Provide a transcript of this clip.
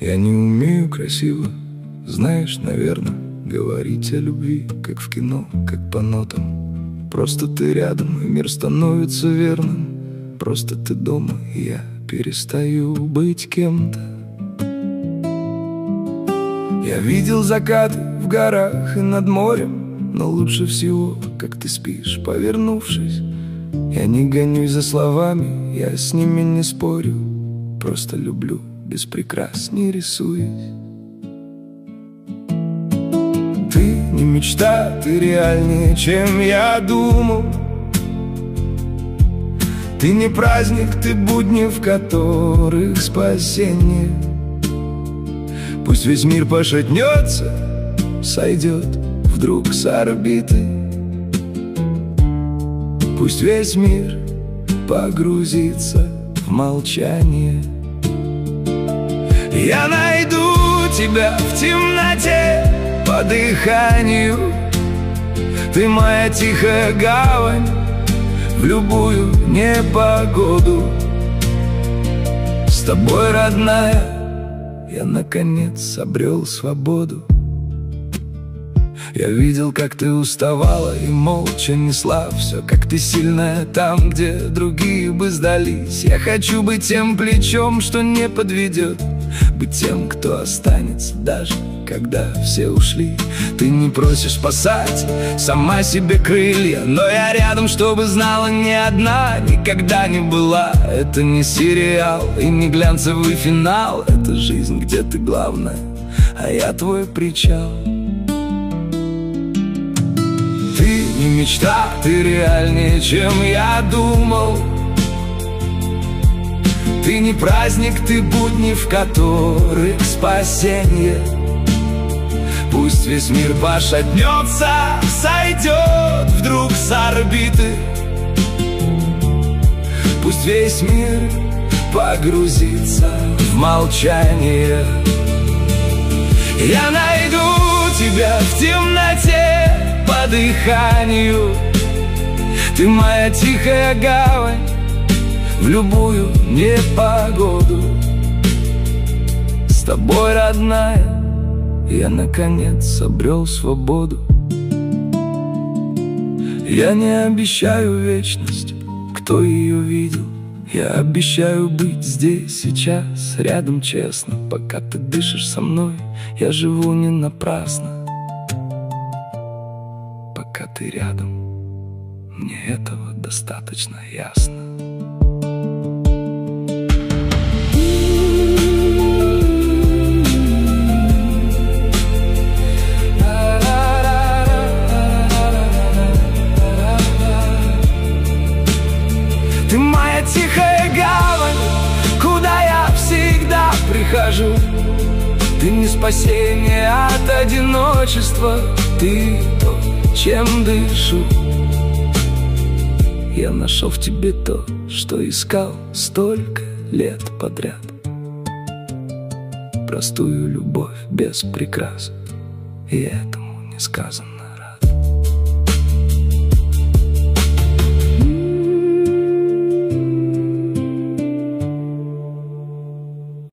Я не умею красиво, знаешь, наверное, говорить о любви, как в кино, как по нотам. Просто ты рядом, и мир становится верным. Просто ты дома, и я перестаю быть кем-то. Я видел закаты в горах и над морем, но лучше всего, как ты спишь, повернувшись. Я не гонюсь за словами, я с ними не спорю. Просто люблю, без прикрас не рисуюсь. Ты не мечта, ты реальнее, чем я думал. Ты не праздник, ты будни, в которых спасение. Пусть весь мир пошатнется, сойдет вдруг с орбиты. Пусть весь мир погрузится в молчание. Я найду тебя в темноте по дыханию. Ты моя тихая гавань в любую непогоду. С тобой, родная, я наконец обрел свободу. Я видел, как ты уставала и молча несла все, как ты сильная там, где другие бы сдались. Я хочу быть тем плечом, что не подведет, быть тем, кто останется, даже когда все ушли. Ты не просишь спасать сама себе крылья, но я рядом, чтобы знала, ни одна никогда не была. Это не сериал и не глянцевый финал. Это жизнь, где ты главная, а я твой причал. Ты не мечта, ты реальнее, чем я думал. Ты не праздник, ты будни, в которых спасение. Пусть весь мир пошатнется, сойдет вдруг с орбиты. Пусть весь мир погрузится в молчание. Я найду тебя в темноте по дыханию. Ты моя тихая гавань в любую непогоду. С тобой, родная, я наконец обрел свободу. Я не обещаю вечность, кто ее видел. Я обещаю быть здесь, сейчас, рядом честно. Пока ты дышишь со мной, я живу не напрасно. Пока ты рядом, мне этого достаточно ясно. Ты моя тихая гавань, куда я всегда прихожу. Ты не спасение от одиночества, ты то, чем дышу. Я нашел в тебе то, что искал столько лет подряд. Простую любовь без прикрас, и этому не сказано.